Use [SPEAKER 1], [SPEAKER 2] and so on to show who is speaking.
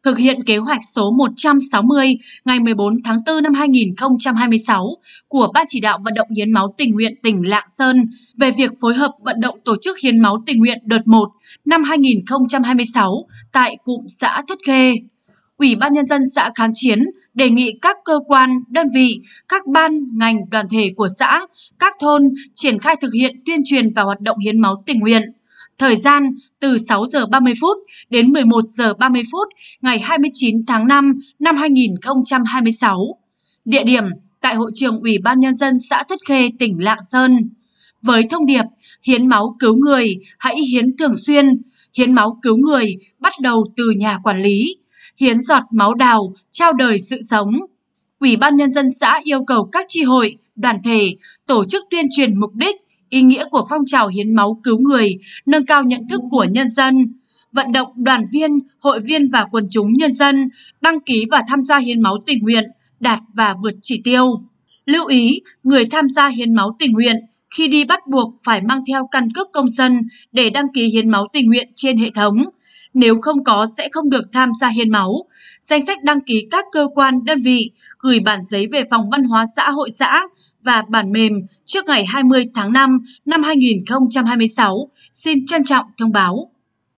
[SPEAKER 1] Thực hiện kế hoạch số 160 ngày 14 tháng 4 năm 2026 của Ban chỉ đạo vận động hiến máu tình nguyện tỉnh Lạng Sơn về việc phối hợp vận động tổ chức hiến máu tình nguyện đợt 1 năm 2026 tại cụm xã Thất Khê. Ủy ban Nhân dân xã Kháng Chiến đề nghị các cơ quan, đơn vị, các ban, ngành, đoàn thể của xã, các thôn triển khai thực hiện tuyên truyền và hoạt động hiến máu tình nguyện. Thời gian từ 6 giờ 30 phút đến 11 giờ 30 phút ngày 29 tháng 5 năm 2026. Địa điểm tại Hội trường Ủy ban Nhân dân xã Thất Khê, tỉnh Lạng Sơn. Với thông điệp hiến máu cứu người, hãy hiến thường xuyên, hiến máu cứu người bắt đầu từ nhà quản lý, hiến giọt máu đào, trao đời sự sống. Ủy ban Nhân dân xã yêu cầu các chi hội, đoàn thể tổ chức tuyên truyền mục đích, ý nghĩa của phong trào hiến máu cứu người, nâng cao nhận thức của nhân dân, vận động đoàn viên, hội viên và quần chúng nhân dân đăng ký và tham gia hiến máu tình nguyện, đạt và vượt chỉ tiêu. Lưu ý, người tham gia hiến máu tình nguyện khi đi bắt buộc phải mang theo căn cước công dân để đăng ký hiến máu tình nguyện trên hệ thống. Nếu không có sẽ không được tham gia hiến máu. Danh sách đăng ký các cơ quan, đơn vị gửi bản giấy về Phòng Văn hóa xã hội xã và bản mềm trước ngày 20 tháng 5 năm 2026. Xin trân trọng thông báo.